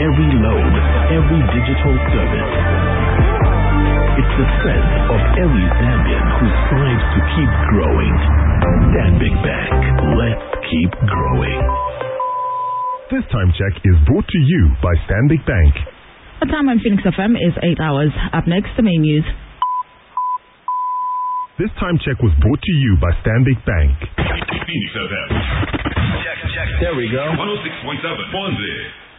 every load, every digital service. It's the strength of every Zambian who strives to keep growing. Stanbic Bank. Let's keep growing. This time check is brought to you by Stanbic Bank. The time on Phoenix FM is 8 hours. Up next, the main news. This time check was brought to you by Stanbic Bank. Phoenix FM. Check. There we go. 106.7. Bonzi.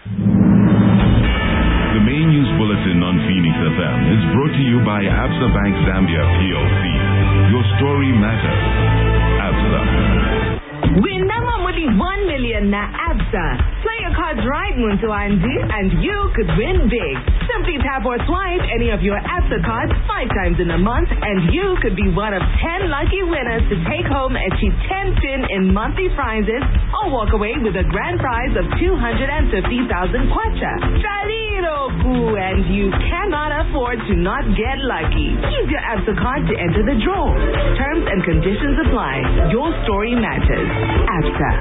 The main news bulletin on Phoenix FM is brought to you by Absa Bank Zambia PLC. Your story matters. Absa. Win Namamudi 1 million na Absa. Play your cards right, Muntu Andy, and you could win big. Simply tap or swipe any of your Absa cards 5 times in a month, and you could be one of 10 lucky winners to take home a cheap 10 pin in monthly prizes, or walk away with a grand prize of 250,000 kwacha. Saliroku, and you cannot afford to not get lucky. Use your Absa card to enter the draw. Terms and conditions apply. Your story matters. Absa.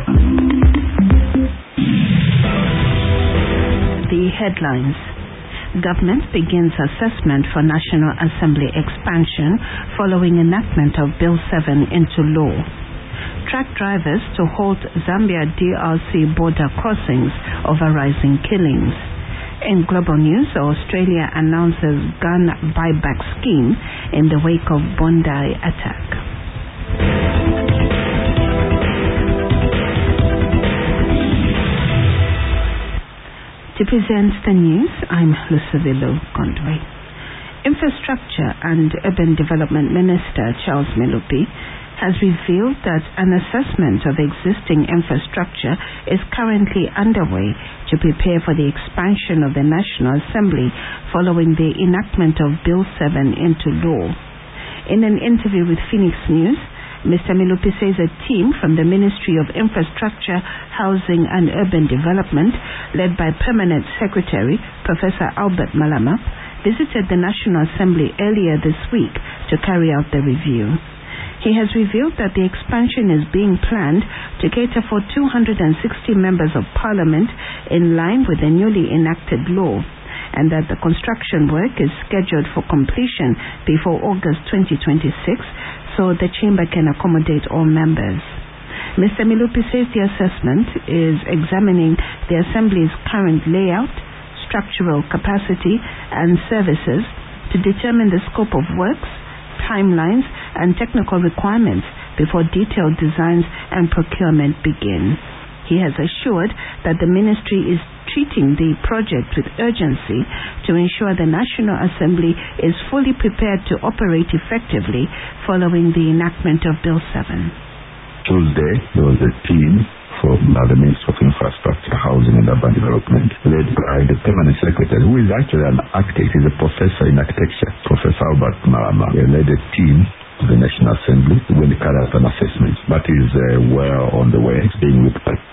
The headlines. Government begins assessment for National Assembly expansion following enactment of Bill 7 into law. Truck drivers to halt Zambia DRC border crossings over rising killings. In global news, Australia announces gun buyback scheme in the wake of Bondi attack. To present the news, I'm Lucivilo Gondwe. Infrastructure and Urban Development Minister Charles Melupi has revealed that an assessment of existing infrastructure is currently underway to prepare for the expansion of the National Assembly following the enactment of Bill 7 into law. In an interview with Phoenix News, Mr. Melupi says a team from the Ministry of Infrastructure, Housing and Urban Development, led by Permanent Secretary Professor Albert Malama, visited the National Assembly earlier this week to carry out the review. He has revealed that the expansion is being planned to cater for 260 members of Parliament in line with the newly enacted law, and that the construction work is scheduled for completion before August 2026, so the chamber can accommodate all members. Mr. Melupi says the assessment is examining the Assembly's current layout, structural capacity and services to determine the scope of works, timelines and technical requirements before detailed designs and procurement begin. He has assured that the ministry is treating the project with urgency to ensure the National Assembly is fully prepared to operate effectively following the enactment of Bill 7. Tuesday, there was a team from the Ministry of Infrastructure, Housing and Urban Development, led by the Permanent Secretary, who is actually an architect. He's a professor in architecture, Professor Albert Malama. He led a team to the National Assembly to go and carry out an assessment. That is well on the way. It's being looked at.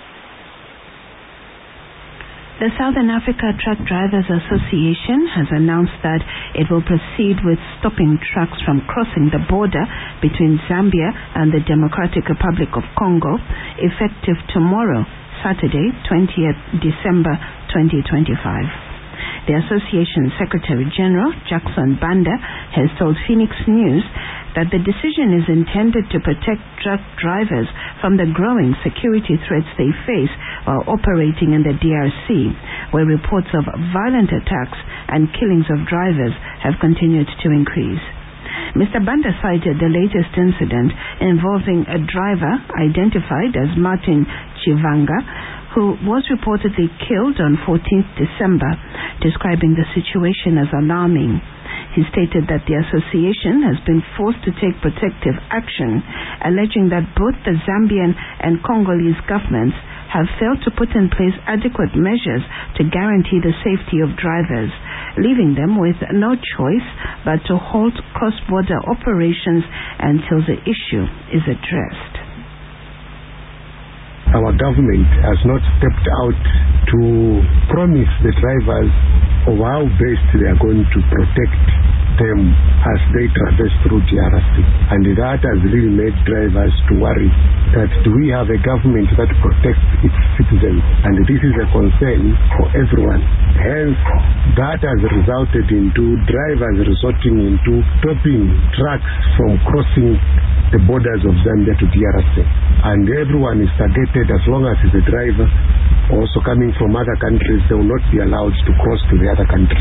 The Southern Africa Truck Drivers Association has announced that it will proceed with stopping trucks from crossing the border between Zambia and the Democratic Republic of Congo effective tomorrow, Saturday, 20th December 2025. The Association Secretary General, Jackson Banda, has told Phoenix News that the decision is intended to protect truck drivers from the growing security threats they face while operating in the DRC, where reports of violent attacks and killings of drivers have continued to increase. Mr. Banda cited the latest incident involving a driver identified as Martin Chivanga, who was reportedly killed on 14th December, describing the situation as alarming. He stated that the association has been forced to take protective action, alleging that both the Zambian and Congolese governments have failed to put in place adequate measures to guarantee the safety of drivers, leaving them with no choice but to halt cross-border operations until the issue is addressed. Our government has not stepped out to promise the drivers of how best they are going to protect them as they traverse through DRC. And that has really made drivers to worry that do we have a government that protects its citizens? And this is a concern for everyone. Hence, that has resulted into drivers resorting into stopping trucks from crossing the borders of Zambia to DRC. And everyone is targeted. As long as it's a driver also coming from other countries, they will not be allowed to cross to the other country.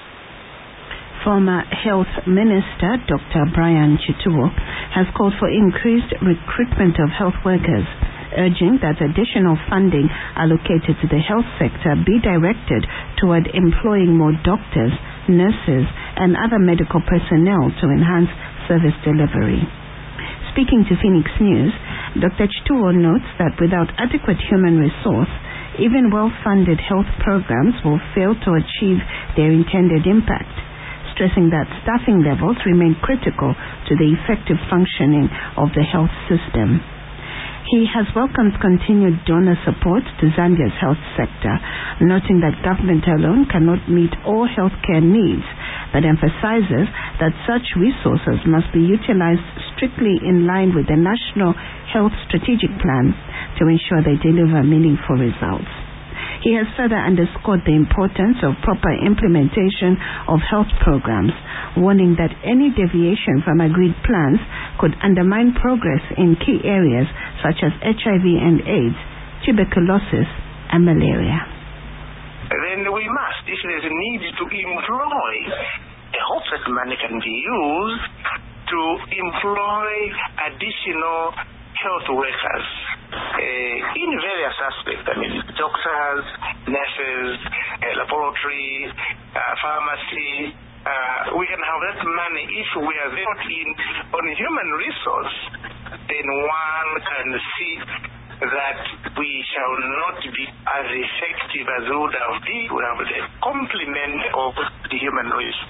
Former Health Minister Dr. Brian Chituwo has called for increased recruitment of health workers, urging that additional funding allocated to the health sector be directed toward employing more doctors, nurses, and other medical personnel to enhance service delivery. Speaking to Phoenix News, Dr. Chituwo notes that without adequate human resource, even well-funded health programs will fail to achieve their intended impact, stressing that staffing levels remain critical to the effective functioning of the health system. He has welcomed continued donor support to Zambia's health sector, noting that government alone cannot meet all healthcare needs, but emphasizes that such resources must be utilized strictly in line with the National Health Strategic Plan to ensure they deliver meaningful results. He has further underscored the importance of proper implementation of health programs, warning that any deviation from agreed plans could undermine progress in key areas such as HIV and AIDS, tuberculosis, and malaria. Then we must, if there's a need to employ, I hope that money can be used to employ additional health workers in various aspects. I mean, doctors, nurses, laboratory, pharmacy. We can have that money if we are there on human resource. Then one can see that we shall not be as effective as we would have been. We have the complement of the human race.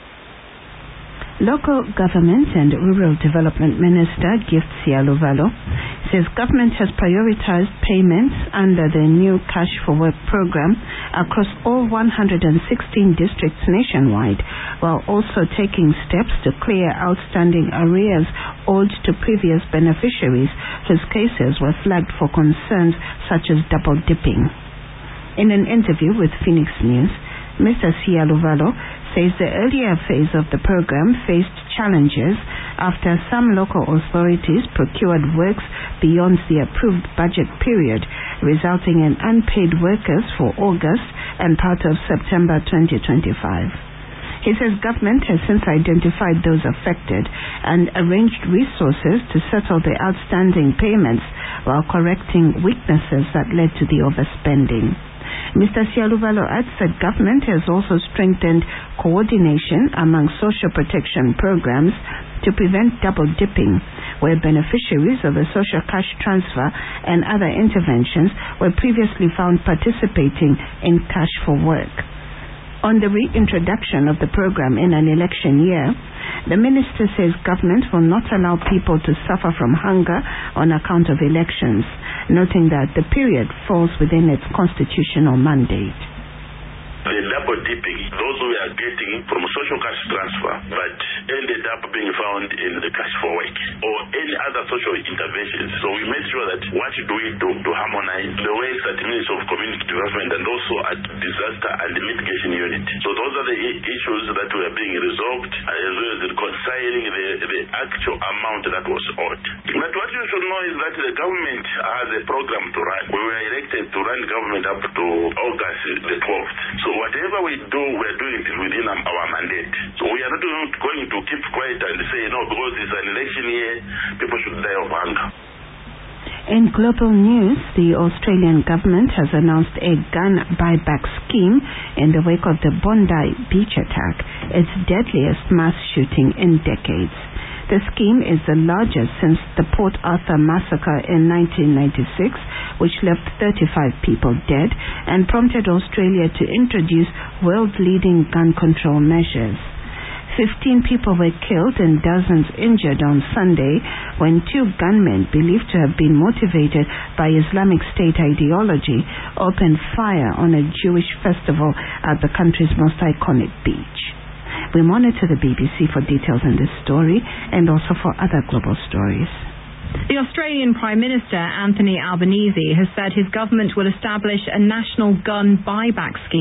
Local Government and Rural Development Minister Gift Sialuvalo says government has prioritized payments under the new Cash for Work program across all 116 districts nationwide, while also taking steps to clear outstanding arrears owed to previous beneficiaries whose cases were flagged for concerns such as double dipping. In an interview with Phoenix News, Mr. Sialuvalo says the earlier phase of the program faced challenges after some local authorities procured works beyond the approved budget period, resulting in unpaid workers for August and part of September 2025. He says government has since identified those affected and arranged resources to settle the outstanding payments while correcting weaknesses that led to the overspending. Mr. Sialuvalo adds that government has also strengthened coordination among social protection programs to prevent double dipping, where beneficiaries of the social cash transfer and other interventions were previously found participating in Cash for Work. On the reintroduction of the program in an election year, the minister says government will not allow people to suffer from hunger on account of elections, noting that the period falls within its constitutional mandate. The double dipping, those we are getting from social cash transfer, but ended up being found in the Cash for Work or any other social interventions. So we made sure that what do we do to harmonize the works at Ministry of Community Development and also at Disaster and Mitigation Unit. So those are the issues that were being resolved, as well as reconciling the actual amount that was owed. But what you should know is that the government has a program to run. We were elected to run government up to August the 12th. So whatever we do, we're doing it within our mandate. So we are not going to keep quiet and say, no, because it's an election year, people should die of hunger. In global news, the Australian government has announced a gun buyback scheme in the wake of the Bondi beach attack, its deadliest mass shooting in decades. The scheme is the largest since the Port Arthur massacre in 1996, which left 35 people dead and prompted Australia to introduce world-leading gun control measures. 15 people were killed and dozens injured on Sunday when two gunmen believed to have been motivated by Islamic State ideology opened fire on a Jewish festival at the country's most iconic beach. We monitor the BBC for details on this story and also for other global stories. The Australian Prime Minister, Anthony Albanese, has said his government will establish a national gun buyback scheme